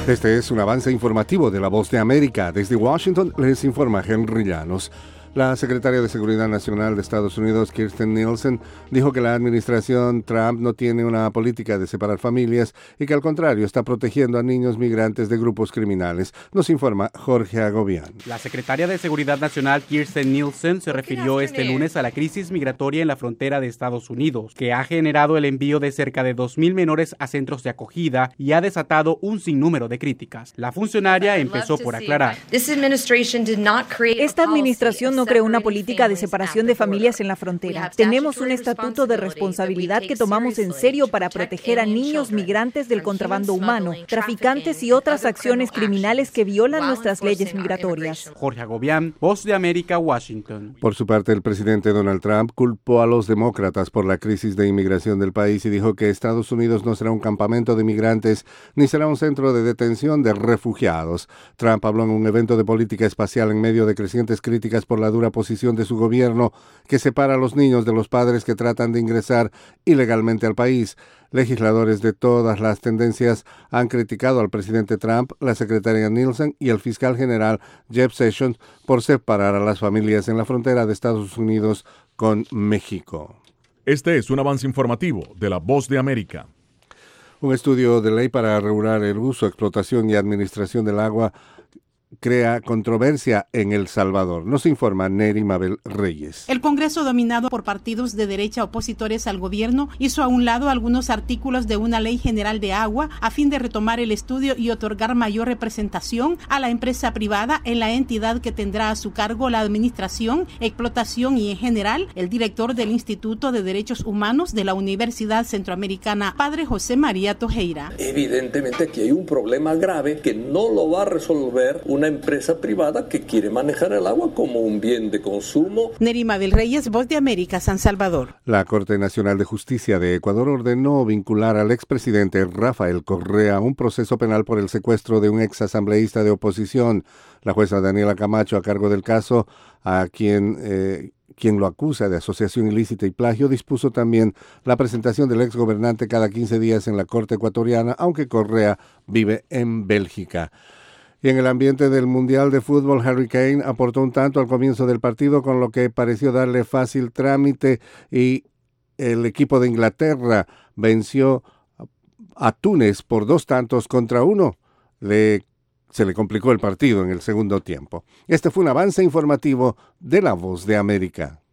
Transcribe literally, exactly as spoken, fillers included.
Este es un avance informativo de La Voz de América. Desde Washington les informa Henry Llanos. La secretaria de Seguridad Nacional de Estados Unidos, Kirstjen Nielsen, dijo que la administración Trump no tiene una política de separar familias y que al contrario está protegiendo a niños migrantes de grupos criminales. Nos informa Jorge Agobián. La secretaria de Seguridad Nacional, Kirstjen Nielsen, se refirió este lunes a la crisis migratoria en la frontera de Estados Unidos, que ha generado el envío de cerca de dos mil menores a centros de acogida y ha desatado un sinnúmero de críticas. La funcionaria empezó por aclarar: Esta administración no creó una política de separación de familias en la frontera. Tenemos un estatuto de responsabilidad que tomamos en serio para proteger a niños migrantes del contrabando humano, traficantes y otras acciones criminales que violan nuestras leyes migratorias. Jorge Agobián, Voz de América, Washington. Por su parte, el presidente Donald Trump culpó a los demócratas por la crisis de inmigración del país y dijo que Estados Unidos no será un campamento de migrantes ni será un centro de detención de refugiados. Trump habló en un evento de política espacial en medio de crecientes críticas por la dura posición de su gobierno que separa a los niños de los padres que tratan de ingresar ilegalmente al país. Legisladores de todas las tendencias han criticado al presidente Trump, la secretaria Nielsen y el fiscal general Jeff Sessions por separar a las familias en la frontera de Estados Unidos con México. Este es un avance informativo de La Voz de América. Un estudio de ley para regular el uso, explotación y administración del agua crea controversia en El Salvador. Nos informa Neri Mabel Reyes. El Congreso, dominado por partidos de derecha opositores al gobierno, hizo a un lado algunos artículos de una ley general de agua a fin de retomar el estudio y otorgar mayor representación a la empresa privada en la entidad que tendrá a su cargo la administración, explotación y, en general, el director del Instituto de Derechos Humanos de la Universidad Centroamericana, Padre José María Tojeira. Evidentemente aquí hay un problema grave que no lo va a resolver una empresa privada que quiere manejar el agua como un bien de consumo. Neri Mabel Reyes, Voz de América, San Salvador. La Corte Nacional de Justicia de Ecuador ordenó vincular al expresidente Rafael Correa a un proceso penal por el secuestro de un ex asambleísta de oposición. La jueza Daniela Camacho, a cargo del caso, a quien... Eh, quien lo acusa de asociación ilícita y plagio, dispuso también la presentación del exgobernante cada quince días en la Corte ecuatoriana, aunque Correa vive en Bélgica. Y en el ambiente del Mundial de Fútbol, Harry Kane aportó un tanto al comienzo del partido, con lo que pareció darle fácil trámite, y el equipo de Inglaterra venció a Túnez por dos tantos contra uno. Le, se le complicó el partido en el segundo tiempo. Este fue un avance informativo de La Voz de América.